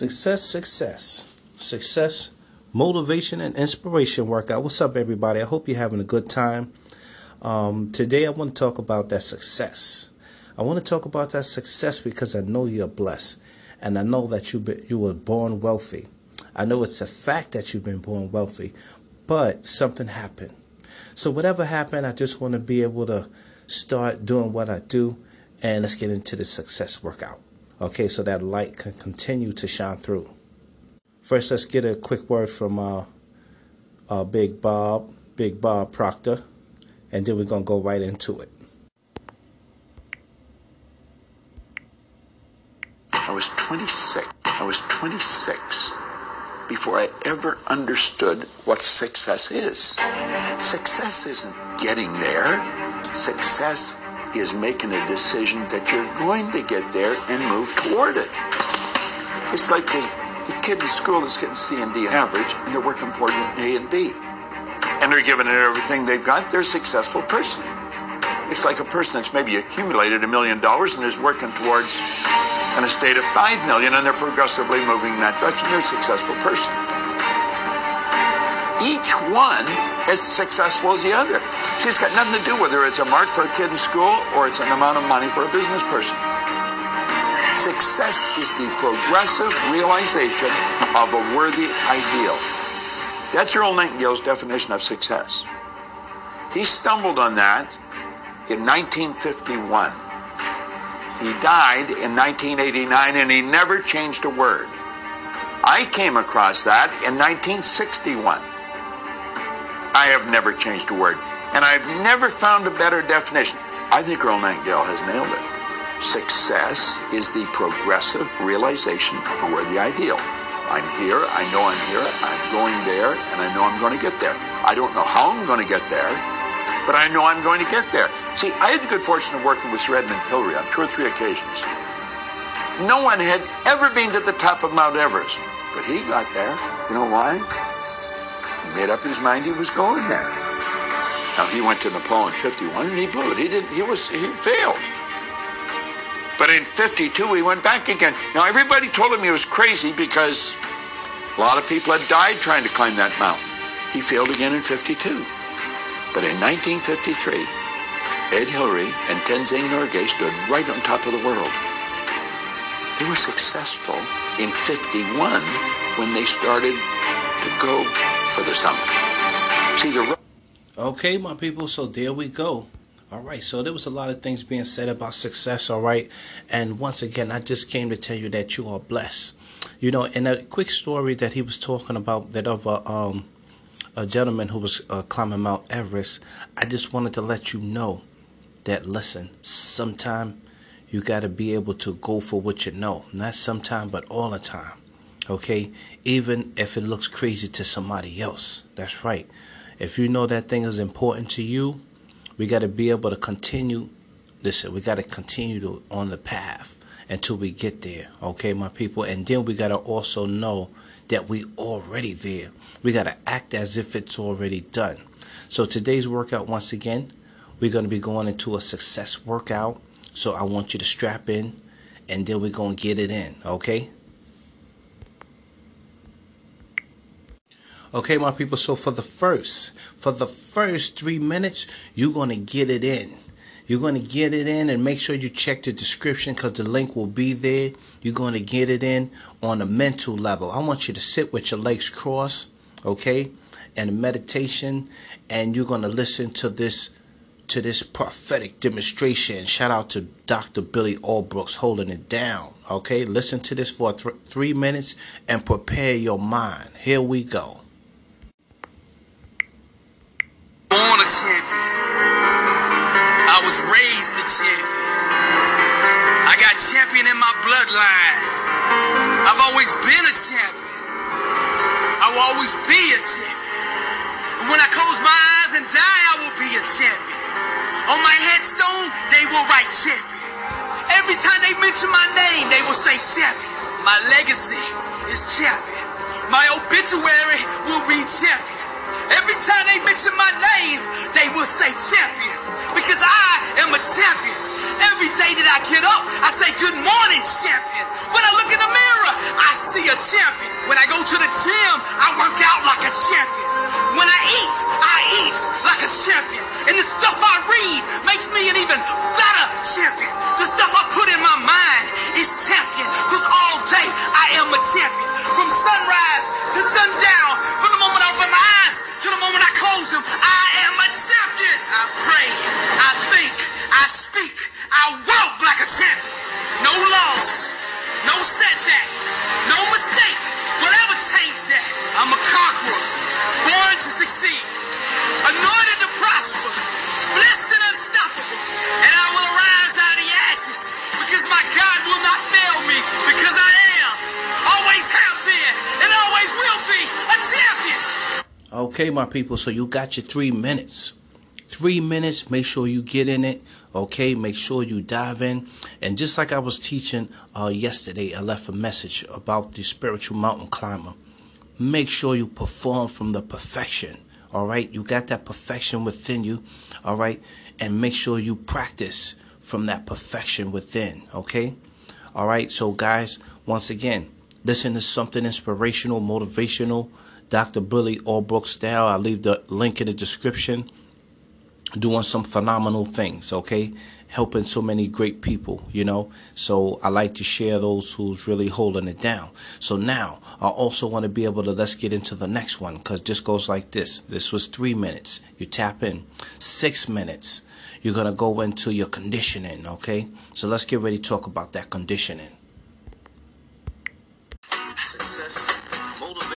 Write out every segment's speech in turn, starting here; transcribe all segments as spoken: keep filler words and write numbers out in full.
Success, success, success, motivation, and inspiration workout. What's up, everybody? I hope you're having a good time. Um, today, I want to talk about that success. I want to talk about that success because I know you're blessed, and I know that you be, you were born wealthy. I know it's a fact that you've been born wealthy, but something happened. So whatever happened, I just want to be able to start doing what I do, and let's get into the success workout. Okay, so that light can continue to shine through. First, let's get a quick word from uh, uh, Big Bob, Big Bob Proctor, and then we're going to go right into it. I was twenty-six. I was twenty-six before I ever understood what success is. Success isn't getting there. Success is making a decision that you're going to get there and move toward it. It's like the, the kid in school that's getting C and D average, and they're working toward A and B. And they're giving it everything they've got. They're a successful person. It's like a person that's maybe accumulated a million dollars and is working towards an estate of five million, and they're progressively moving in that direction. They're a successful person. Each one as successful as the other. See, it's got nothing to do whether it's a mark for a kid in school or it's an amount of money for a business person. Success is the progressive realization of a worthy ideal. That's Earl Nightingale's definition of success. He stumbled on that in nineteen fifty-one. He died in nineteen eighty-nine, and he never changed a word. I came across that in nineteen sixty-one. I have never changed a word, and I've never found a better definition. I think Earl Nightingale has nailed it. Success is the progressive realization of a worthy ideal. I'm here, I know I'm here, I'm going there, and I know I'm going to get there. I don't know how I'm going to get there, but I know I'm going to get there. See, I had the good fortune of working with Sir Edmund Hillary on two or three occasions. No one had ever been to the top of Mount Everest, but he got there. You know why? Made up his mind he was going there. Now he went to Nepal in fifty-one and he blew it. He did. He was. He failed. But in fifty-two he went back again. Now everybody told him he was crazy because a lot of people had died trying to climb that mountain. He failed again in fifty-two. But in nineteen fifty-three, Ed Hillary and Tenzing Norgay stood right on top of the world. They were successful in fifty-one when they started to go for the summit. See the Okay, my people, so there we go. All right, so there was a lot of things being said about success, all right? And once again, I just came to tell you that you are blessed. You know, in a quick story that he was talking about, that of a, um, a gentleman who was uh, climbing Mount Everest, I just wanted to let you know that, listen, sometime you got to be able to go for what you know. Not sometime, but all the time. Okay, even if it looks crazy to somebody else. That's right. If you know that thing is important to you, we got to be able to continue. Listen, we got to continue to, on the path until we get there. Okay, my people. And then we got to also know that we already there. We got to act as if it's already done. So today's workout, once again, we're going to be going into a success workout. So I want you to strap in, and then we're going to get it in. Okay. Okay, my people, so for the first, for the first three minutes, you're going to get it in. You're going to get it in, and make sure you check the description because the link will be there. You're going to get it in on a mental level. I want you to sit with your legs crossed, okay, and a meditation, and you're going to listen to this to this prophetic demonstration. Shout out to Doctor Billy Allbrooks holding it down, okay? Listen to this for th- three minutes and prepare your mind. Here we go. Born a champion. I was raised a champion. I got champion in my bloodline. I've always been a champion. I will always be a champion. And when I close my eyes and die, I will be a champion. On my headstone, they will write champion. Every time they mention my name, they will say champion. My legacy is champion. My obituary will read champion. Every time they mention my name, they will say champion, because I am a champion. Every day that I get up, I say good morning, champion. When I look in the mirror, I see a a champion. When I go to the gym, I work out like a champion. When I eat, I eat like a champion. And the stuff I read makes me an even better champion. The stuff I put in my mind is champion. Because all day I am a champion. From sunrise to sundown, from the moment I open my eyes to the moment I close them, I am a champion. I pray, I think, I speak, I walk like a champion. No loss, no setback, no mistake will ever change that. I'm a conqueror, born to succeed, anointed to prosper, blessed and unstoppable, and I will arise out of the ashes because my God will not fail me, because I am, always have been, and always will be a champion. Okay, my people, so you got your three minutes. Three minutes, make sure you get in it, okay? Make sure you dive in. And just like I was teaching uh, yesterday, I left a message about the spiritual mountain climber. Make sure you perform from the perfection, all right? You got that perfection within you, all right? And make sure you practice from that perfection within, okay? All right, so guys, once again, listen to something inspirational, motivational, Doctor Billy Albrook style. I'll leave the link in the description. Doing some phenomenal things, okay? Helping so many great people, you know? So I like to share those who's really holding it down. So now, I also want to be able to, let's get into the next one, because this goes like this. This was three minutes. You tap in. Six minutes. You're going to go into your conditioning, okay? So let's get ready to talk about that conditioning. Success, motivation.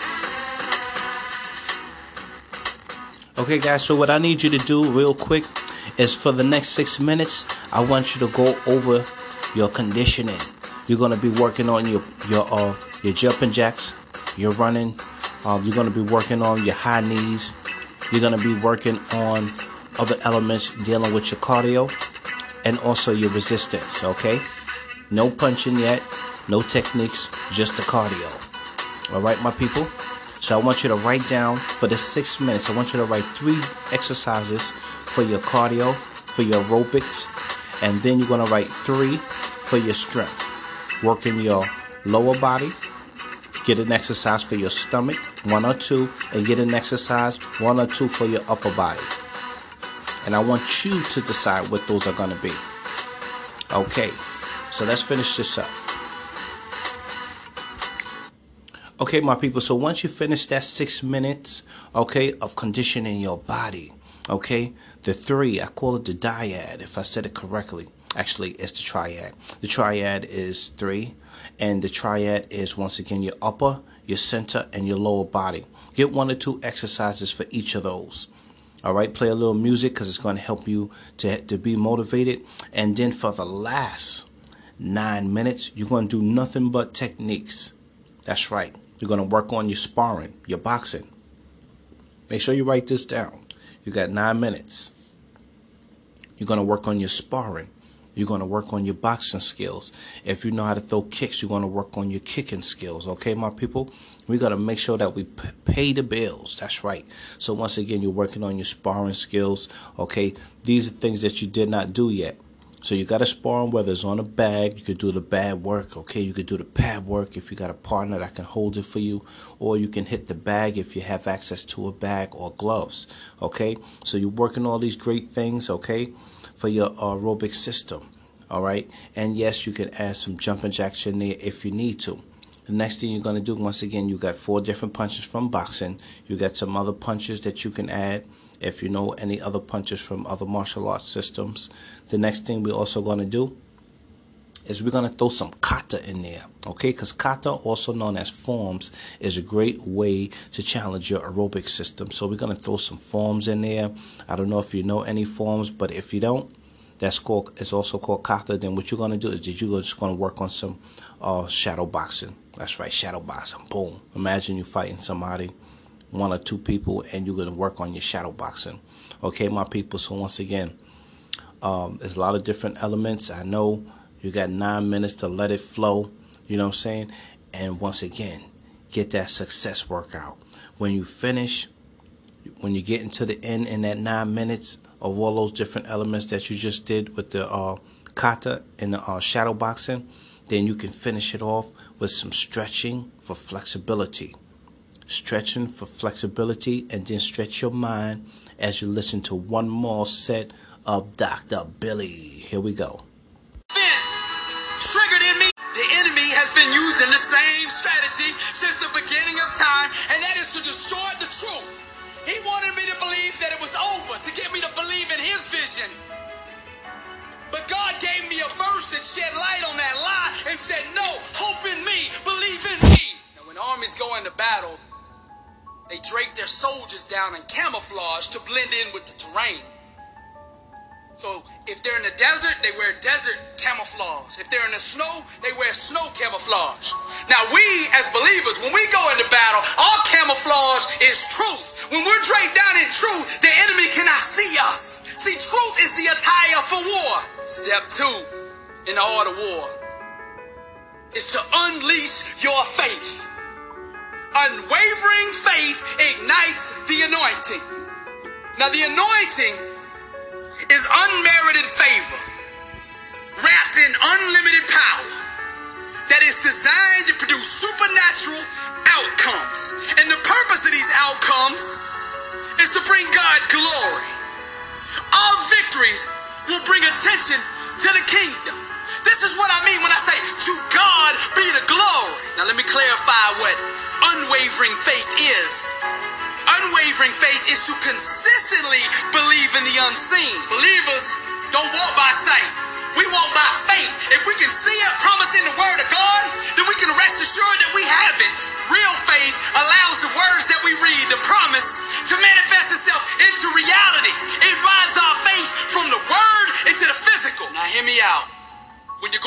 Okay, guys, so what I need you to do real quick is for the next six minutes, I want you to go over your conditioning. You're going to be working on your your uh, your jumping jacks, your running. Um, you're going to be working on your high knees. You're going to be working on other elements dealing with your cardio and also your resistance, okay? No punching yet, no techniques, just the cardio. All right, my people? So I want you to write down for the six minutes, I want you to write three exercises for your cardio, for your aerobics, and then you're going to write three for your strength. Working your lower body, get an exercise for your stomach, one or two, and get an exercise, one or two for your upper body. And I want you to decide what those are going to be. Okay, so let's finish this up. Okay, my people, so once you finish that six minutes, okay, of conditioning your body, okay, the three, I call it the dyad, if I said it correctly. Actually, it's the triad. The triad is three, and the triad is, once again, your upper, your center, and your lower body. Get one or two exercises for each of those. All right, play a little music because it's going to help you to, to be motivated. And then for the last nine minutes, you're going to do nothing but techniques. That's right. You're going to work on your sparring, your boxing. Make sure you write this down. You got nine minutes. You're going to work on your sparring. You're going to work on your boxing skills. If you know how to throw kicks, you're going to work on your kicking skills. Okay, my people? We got to make sure that we pay the bills. That's right. So once again, you're working on your sparring skills. Okay, these are things that you did not do yet. So you got to spar on, whether it's on a bag, you could do the bag work, okay? You could do the pad work if you got a partner that can hold it for you, or you can hit the bag if you have access to a bag or gloves, okay? So you're working all these great things, okay, for your aerobic system, all right? And yes, you can add some jumping jacks in there if you need to. The next thing you're going to do, once again, you got four different punches from boxing. You got some other punches that you can add if you know any other punches from other martial arts systems. The next thing we're also going to do is we're going to throw some kata in there, okay? Because kata, also known as forms, is a great way to challenge your aerobic system. So we're going to throw some forms in there. I don't know if you know any forms, but if you don't, that's called, it's also called kata. Then what you're going to do is that you're just going to work on some uh, shadow boxing. That's right, shadow boxing. Boom. Imagine you fighting somebody, one or two people, and you're going to work on your shadow boxing. Okay, my people, so once again, um, there's a lot of different elements. I know you got nine minutes to let it flow, you know what I'm saying? And once again, get that success workout. When you finish, when you get into the end in that nine minutes of all those different elements that you just did with the uh, kata and the uh, shadow boxing, Then you can finish it off with some stretching for flexibility. Stretching for flexibility, and then stretch your mind as you listen to one more set of Doctor Billy. Here we go. Triggered in me. The enemy has been using the same strategy since the beginning of time, and that is to destroy the truth. He wanted me to believe that it was over, to get me to believe in his vision. But God gave me a verse that shed light on that lie and said, no, hope in me, believe in me. Now when armies go into battle, they drape their soldiers down in camouflage to blend in with the terrain. So if they're in the desert, they wear desert camouflage. If they're in the snow, they wear snow camouflage. Now we as believers, when we go into battle, our camouflage is truth. When we're draped down in truth, the enemy cannot see us. See, truth is the attire for war. Step two in the art of war is to unleash your faith. Unwavering faith ignites the anointing. Now the anointing is unmerited favor wrapped in unlimited power that is designed to produce supernatural outcomes. And the purpose of these outcomes is to bring God glory. All victories will bring attention to the kingdom. This is what I mean when I say, to God be the glory. Now let me clarify what unwavering faith is. Unwavering faith is to consistently believe in the unseen. Believers don't walk by sight. We walk by faith. If we can see it promised in the word of God, then we can rest assured that we have it. Real faith allows the words that we read, the promise, to manifest itself into reality. It rides our faith from the word into the physical. Now hear me out. When you